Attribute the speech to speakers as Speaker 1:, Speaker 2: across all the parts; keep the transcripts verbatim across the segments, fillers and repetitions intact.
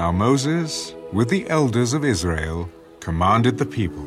Speaker 1: Now Moses, with the elders of Israel, commanded the people,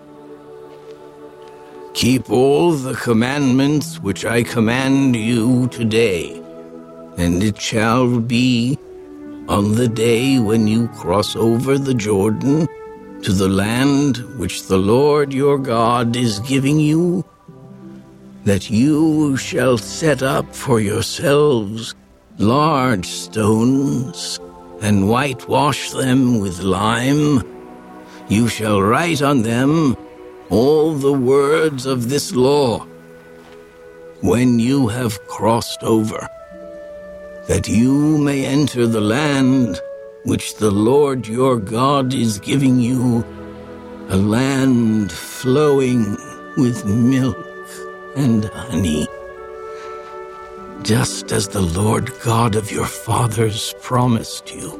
Speaker 2: Keep all the commandments which I command you today, and it shall be on the day when you cross over the Jordan to the land which the Lord your God is giving you, that you shall set up for yourselves large stones and whitewash them with lime. You shall write on them all the words of this law when you have crossed over, that you may enter the land which the Lord your God is giving you, a land flowing with milk and honey, just as the Lord God of your fathers promised you.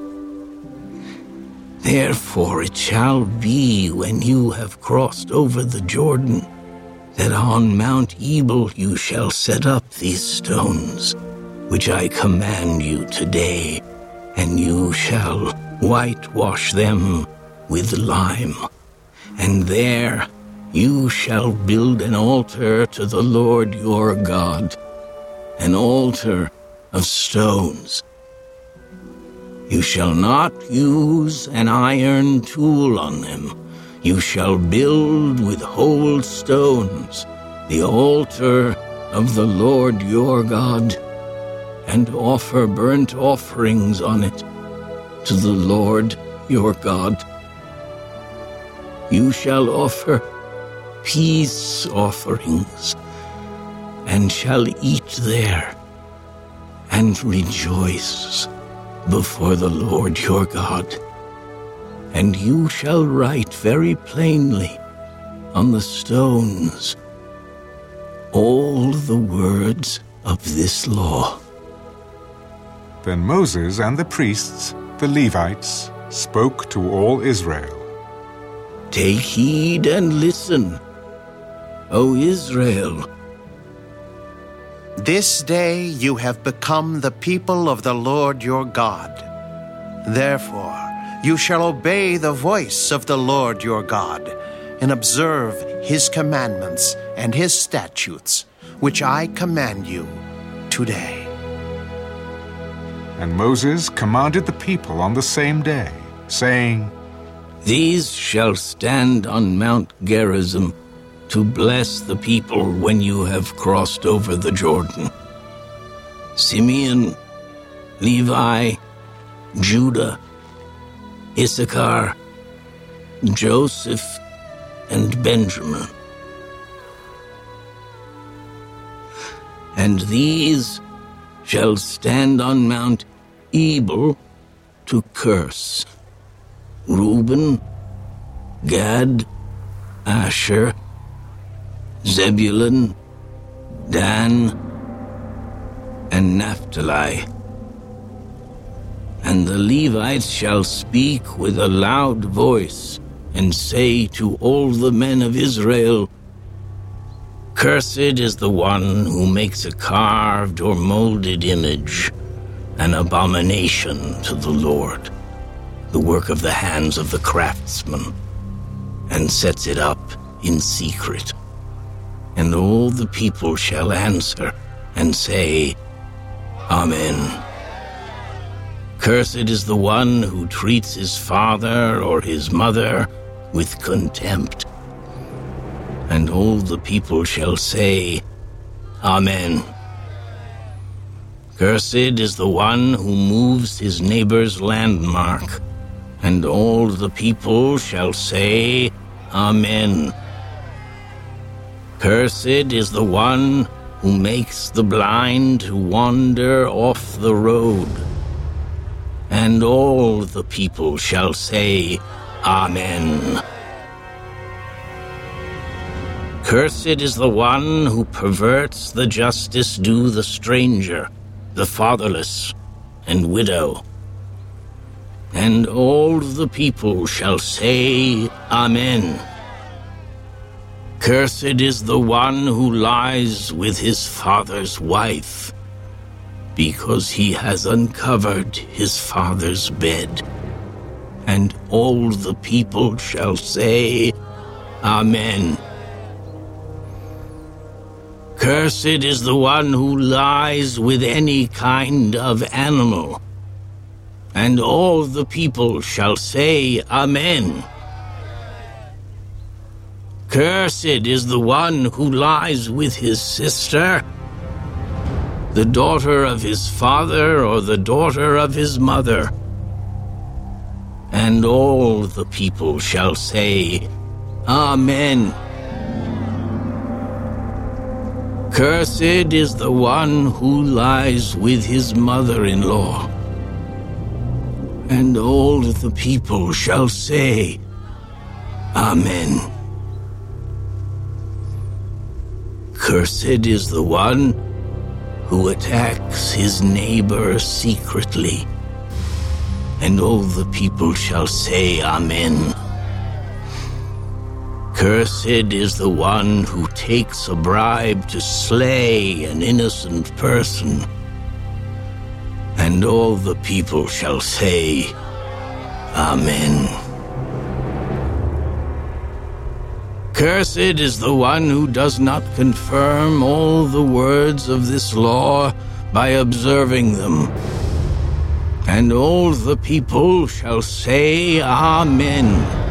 Speaker 2: Therefore it shall be when you have crossed over the Jordan, that on Mount Ebal you shall set up these stones, which I command you today, and you shall whitewash them with lime. And there you shall build an altar to the Lord your God, an altar of stones. You shall not use an iron tool on them. You shall build with whole stones the altar of the Lord your God, and offer burnt offerings on it to the Lord your God. You shall offer peace offerings, and shall eat there, and rejoice before the Lord your God. And you shall write very plainly on the stones all the words of this law.
Speaker 1: Then Moses and the priests, the Levites, spoke to all Israel.
Speaker 2: Take heed and listen, O Israel.
Speaker 3: This day you have become the people of the Lord your God. Therefore, you shall obey the voice of the Lord your God, and observe his commandments and his statutes, which I command you today.
Speaker 1: And Moses commanded the people on the same day, saying,
Speaker 2: These shall stand on Mount Gerizim to bless the people when you have crossed over the Jordan. Simeon, Levi, Judah, Issachar, Joseph, and Benjamin. And these shall stand on Mount Ebal to curse: Reuben, Gad, Asher, Zebulun, Dan, and Naphtali. And the Levites shall speak with a loud voice, and say to all the men of Israel, Cursed is the one who makes a carved or molded image, an abomination to the Lord, the work of the hands of the craftsman, and sets it up in secret. And all the people shall answer and say, Amen. Cursed is the one who treats his father or his mother with contempt. And all the people shall say, Amen. Cursed is the one who moves his neighbor's landmark. And all the people shall say, Amen. Cursed is the one who makes the blind to wander off the road. And all the people shall say, Amen. Cursed is the one who perverts the justice due the stranger, the fatherless, and widow. And all the people shall say, Amen. Cursed is the one who lies with his father's wife, because he has uncovered his father's bed. And all the people shall say, Amen. Cursed is the one who lies with any kind of animal. And all the people shall say, Amen. Cursed is the one who lies with his sister, the daughter of his father or the daughter of his mother. And all the people shall say, Amen. Cursed is the one who lies with his mother-in-law. And all the people shall say, Amen. Cursed is the one who attacks his neighbor secretly. And all the people shall say, Amen. Cursed is the one who takes a bribe to slay an innocent person. And all the people shall say, Amen. Cursed is the one who does not confirm all the words of this law by observing them. And all the people shall say, Amen.